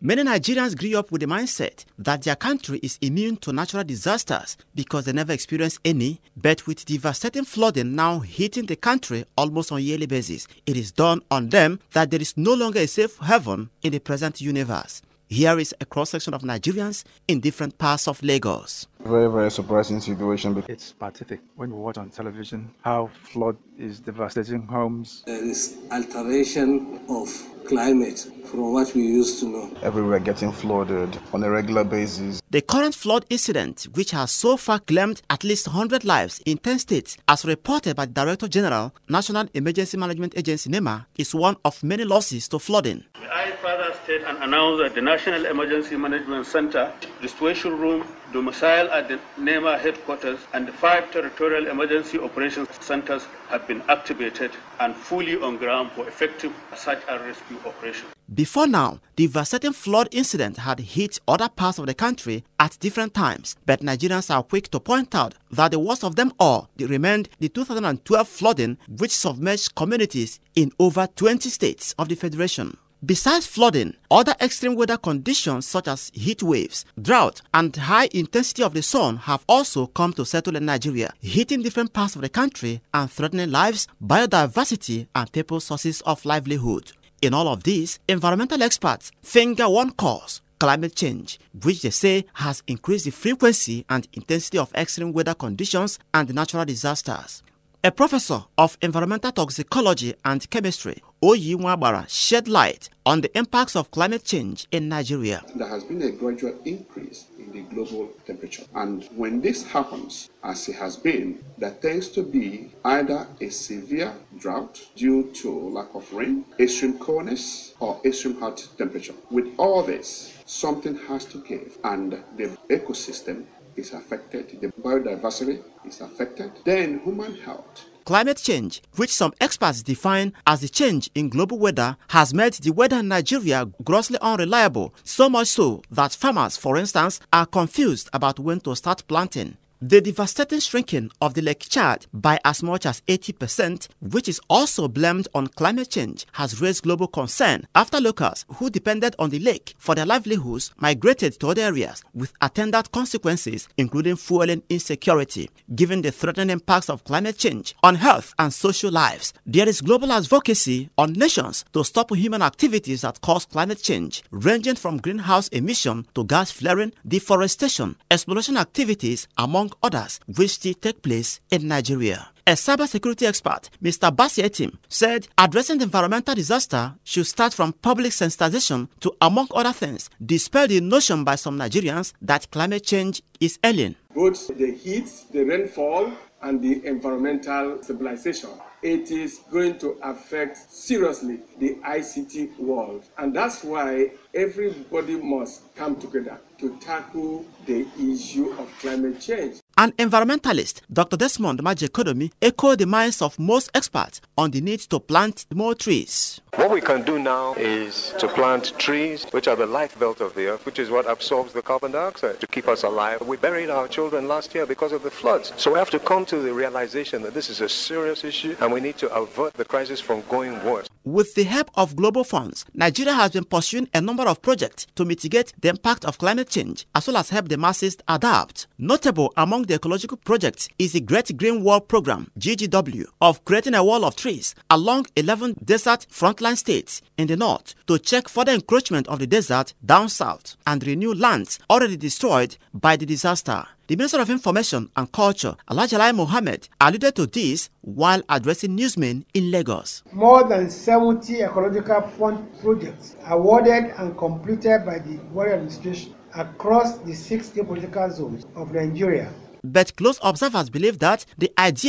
Many Nigerians grew up with the mindset that their country is immune to natural disasters because they never experienced any, but with devastating flooding now hitting the country almost on a yearly basis, it is dawned on them that there is no longer a safe haven in the present universe. Here is a cross-section of Nigerians in different parts of Lagos. Very, very surprising situation. It's pathetic when we watch on television how flood is devastating homes. There is alteration of climate from what we used to know. Everywhere getting flooded on a regular basis. The current flood incident, which has so far claimed at least 100 lives in 10 states, as reported by the Director General, National Emergency Management Agency NEMA, is one of many losses to flooding. I further state and announce that the National Emergency Management Center, the situation room, domicile at the NEMA headquarters, and the 5 territorial emergency operations centers have been activated and fully on ground for effective search and rescue operations. Before now, the devastating flood incident had hit other parts of the country at different times, but Nigerians are quick to point out that the worst of them all remained the 2012 flooding, which submerged communities in over 20 states of the Federation. Besides flooding, other extreme weather conditions such as heat waves, drought, and high intensity of the sun have also come to settle in Nigeria, hitting different parts of the country and threatening lives, biodiversity, and people's sources of livelihood. In all of this, environmental experts finger one cause: climate change, which they say has increased the frequency and intensity of extreme weather conditions and natural disasters. A professor of environmental toxicology and chemistry, Oyi Nwabara, shed light on the impacts of climate change in Nigeria. There has been a gradual increase in the global temperature. And when this happens, as it has been, there tends to be either a severe drought due to lack of rain, extreme coldness, or extreme hot temperature. With all this, something has to give, and the ecosystem is affected, the biodiversity is affected, then human health. Climate change, which some experts define as the change in global weather, has made the weather in Nigeria grossly unreliable, so much so that farmers, for instance, are confused about when to start planting. The devastating shrinking of the Lake Chad by as much as 80%, which is also blamed on climate change, has raised global concern after locals who depended on the lake for their livelihoods migrated to other areas with attendant consequences, including fueling insecurity. Given the threatening impacts of climate change on health and social lives, there is global advocacy on nations to stop human activities that cause climate change, ranging from greenhouse emission to gas flaring, deforestation, exploration activities, among others, which still take place in Nigeria. A cybersecurity expert, Mr. Basi Etim, said addressing the environmental disaster should start from public sensitization to, among other things, dispel the notion by some Nigerians that climate change is alien. Both the heat, the rainfall, and the environmental stabilization, it is going to affect seriously the ICT world. And that's why everybody must come together to tackle the issue of climate change. An environmentalist, Dr. Desmond Majekodomi, echoed the minds of most experts on the need to plant more trees. What we can do now is to plant trees, which are the life belt of the earth, which is what absorbs the carbon dioxide to keep us alive. We buried our children last year because of the floods. So we have to come to the realization that this is a serious issue and we need to avert the crisis from going worse. With the help of global funds, Nigeria has been pursuing a number of projects to mitigate the impact of climate change, as well as help the masses adapt. Notable among the ecological projects is the Great Green Wall Program, GGW, of creating a wall of trees along 11 desert frontline states in the north to check further encroachment of the desert down south and renew lands already destroyed by the disaster. The Minister of Information and Culture, Alhaji Lai Mohammed, alluded to this while addressing newsmen in Lagos. More than 70 ecological fund projects awarded and completed by the Buhari administration across the 6 geopolitical zones of Nigeria. But close observers believe that the idea